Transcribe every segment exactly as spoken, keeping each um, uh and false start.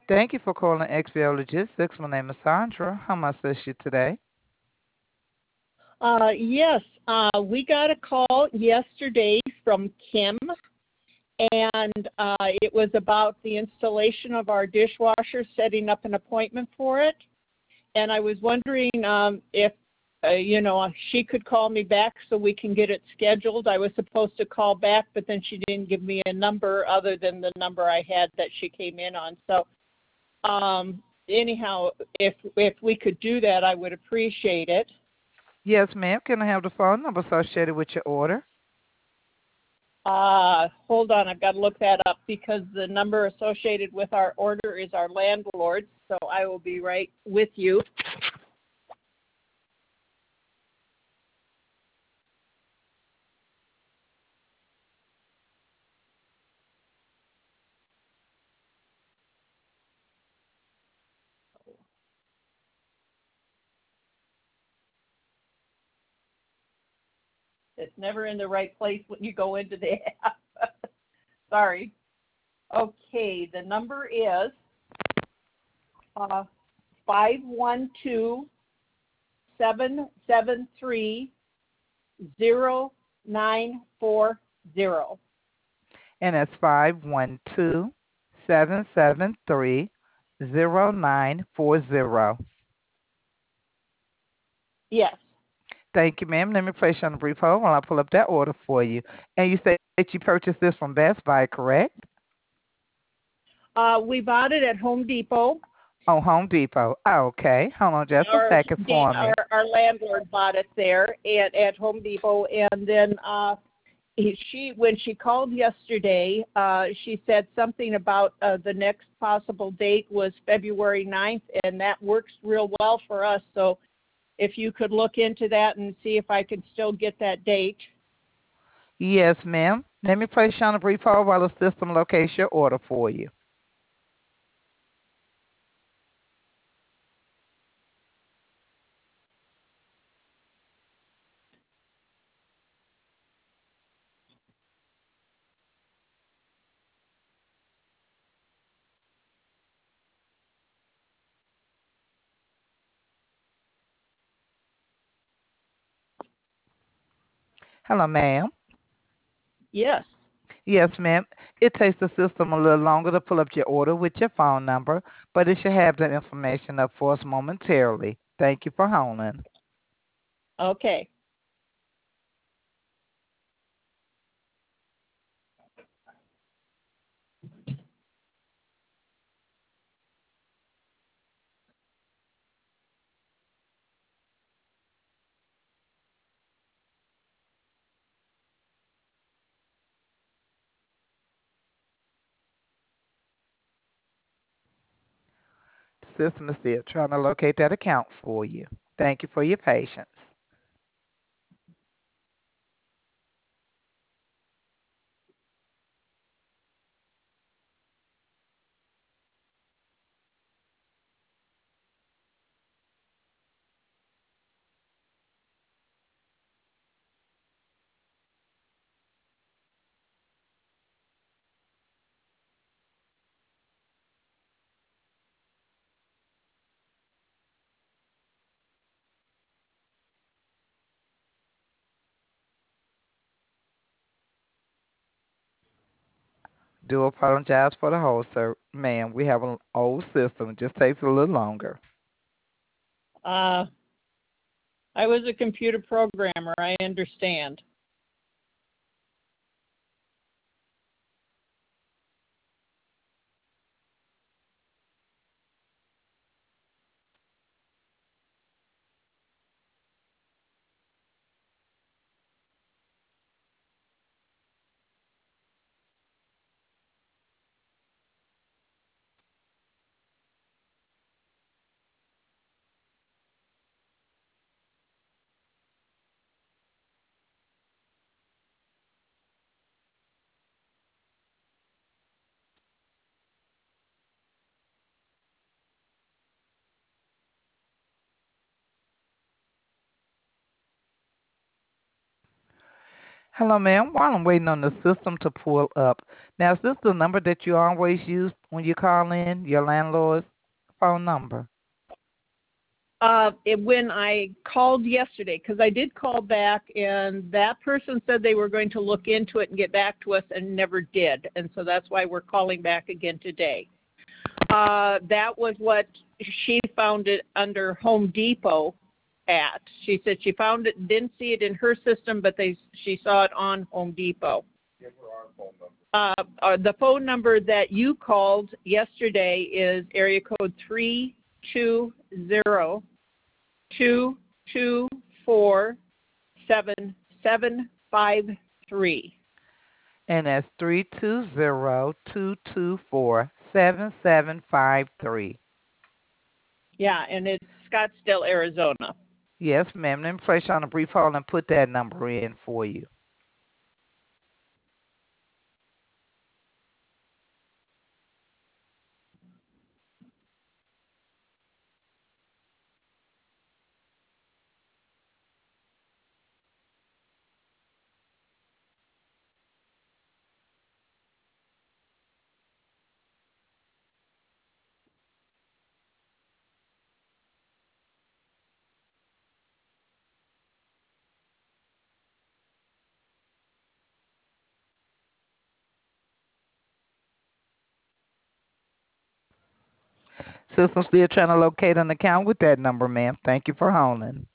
Thank you for calling X B O Logistics. My name is Sandra. How may I assist you today? Uh, yes, uh, we got a call yesterday from Kim, and uh, it was about the installation of our dishwasher, setting up an appointment for it. And I was wondering um, if, uh, you know, she could call me back so we can get it scheduled. I was supposed to call back, but then she didn't give me a number other than the number I had that she came in on. So um, anyhow, if if we could do that, I would appreciate it. Yes, ma'am. Can I have the phone number associated with your order? Uh, hold on, I've got to look that up because the number associated with our order is our landlord, so I will be right with you. It's never in the right place when you go into the app. Sorry. Okay, the number is uh, five one two, seven seven three, zero nine four zero. And that's five one two seven seven three zero nine four zero. Yes. Thank you, ma'am. Let me place you on a brief hold while I pull up that order for you. And you said that you purchased this from Best Buy, correct? Uh, we bought it at Home Depot. On Home Depot. Okay. Hold on just a our second for me. our, our landlord bought it there at, at Home Depot, and then uh, he, she when she called yesterday, uh, she said something about uh, the next possible date was February ninth, and that works real well for us. So if you could look into that and see if I can still get that date. Yes, ma'am. Let me place you on a brief hold while the system locates your order for you. Hello, ma'am. Yes. Yes, ma'am. It takes the system a little longer to pull up your order with your phone number, but it should have that information up for us momentarily. Thank you for holding. Okay. The system is still trying to locate that account for you. Thank you for your patience. Do apologize for the hold, sir. Ma'am, we have an old system. It just takes a little longer. Uh, I was a computer programmer. I understand. Hello, ma'am. While I'm waiting on the system to pull up, now is this the number that you always use when you call in, your landlord's phone number? Uh, it, when I called yesterday, because I did call back, and that person said they were going to look into it and get back to us, and never did. And so that's why we're calling back again today. Uh, that was what she found it under Home Depot at. She said she found it, didn't see it in her system, but they she saw it on Home Depot. Give her our phone number. Uh, uh, the phone number that you called yesterday is area code three two zero two two four seven seven five three. And that's three two zero, two two four, seven seven five three. Yeah, and it's Scottsdale, Arizona. Yes, ma'am. Let me place you on a brief hold and put that number in for you. System still trying to locate an account with that number, ma'am. Thank you for holding.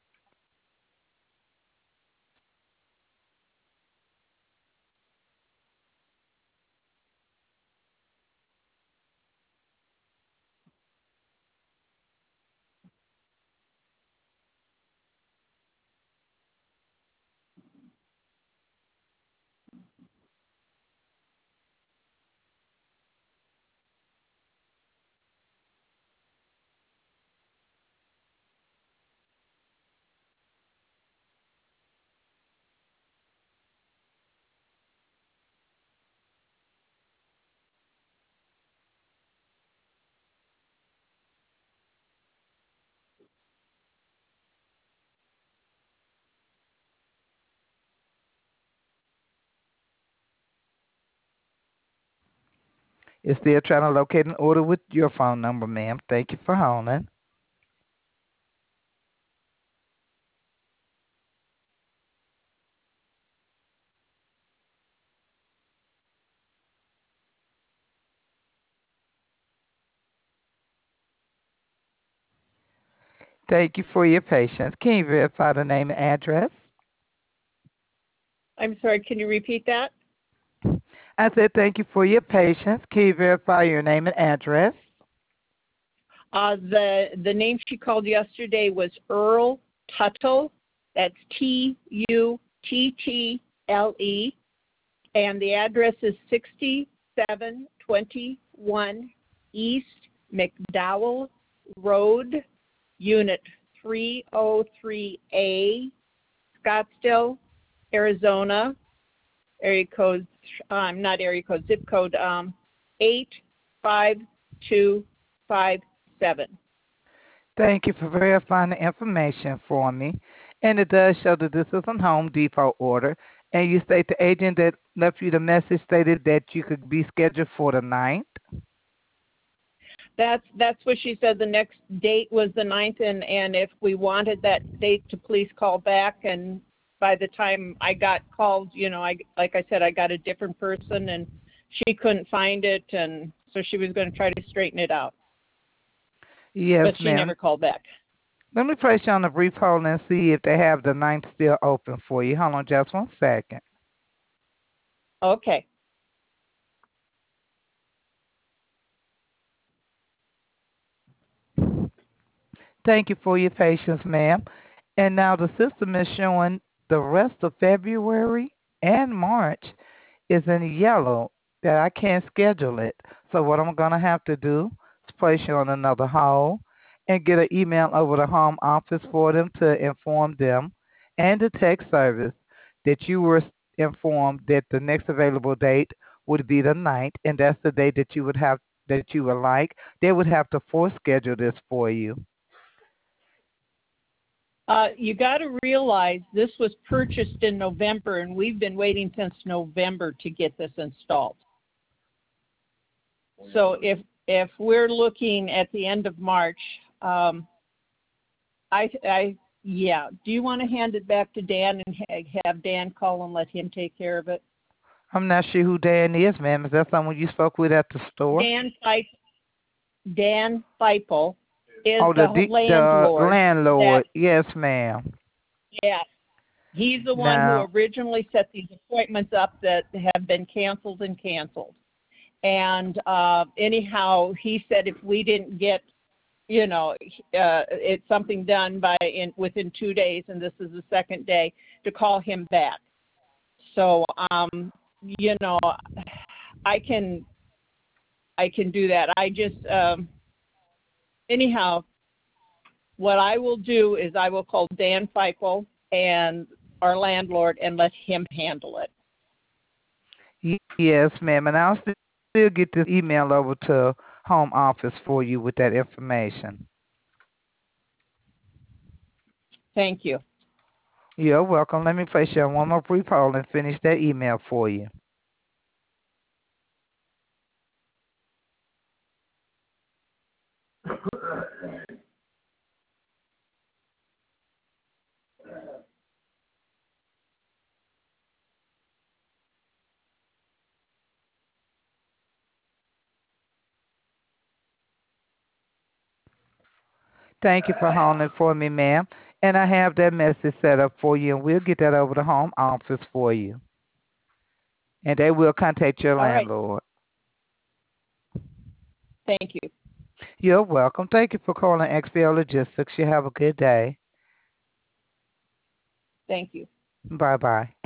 It's still trying to locate an order with your phone number, ma'am. Thank you for holding. Thank you for your patience. Can you verify the name and address? I'm sorry, can you repeat that? I said thank you for your patience. Can you verify your name and address? Uh, the the name she called yesterday was Earl Tuttle. That's T U T T L E, and the address is sixty-seven twenty-one East McDowell Road, Unit three oh three A, Scottsdale, Arizona. Area code, um, not area code, zip code um, eight five two five seven. Thank you for verifying the information for me. And it does show that this is a Home Depot order. And you state the agent that left you the message stated that you could be scheduled for the ninth. That's that's what she said. The next date was the ninth, and, and if we wanted that date to please call back. And by the time I got called, you know, I like I said, I got a different person, and she couldn't find it, and so she was going to try to straighten it out. Yes, But she ma'am. never called back. Let me place you on a brief hold and see if they have the ninth still open for you. Hold on just one second. Okay. Thank you for your patience, ma'am. And now the system is showing the rest of February and March is in yellow that I can't schedule it. So what I'm going to have to do is place you on another hold and get an email over the home office for them to inform them and the text service that you were informed that the next available date would be the ninth, and that's the date that you would have that you would like. They would have to force schedule this for you. Uh, you got to realize this was purchased in November, and we've been waiting since November to get this installed. So if if we're looking at the end of March, um, I, I yeah. Do you want to hand it back to Dan and ha- have Dan call and let him take care of it? I'm not sure who Dan is, ma'am. Is that someone you spoke with at the store? Dan Feip, Dan Feipel is oh, the the the, the landlord. landlord. That, Yes, ma'am. yes, he's the one who Now, originally set these appointments up that have been canceled and canceled. And uh, anyhow, he said if we didn't get, you know, uh, it's something done by in within two days, and this is the second day, to call him back. So, um, you know, I can, I can do that. I just, um, anyhow, what I will do is I will call Dan Feipel and our landlord and let him handle it. yes, ma'am. And I'll still get this email over to home office for you with that information. Thank you. You're welcome. Let me place you on one more brief hold and finish that email for you. Thank you for holding for me, ma'am. And I have that message set up for you, and we'll get that over to home office for you. And they will contact your All right. landlord. Thank you. You're welcome. Thank you for calling X P L Logistics. You have a good day. Thank you. Bye-bye.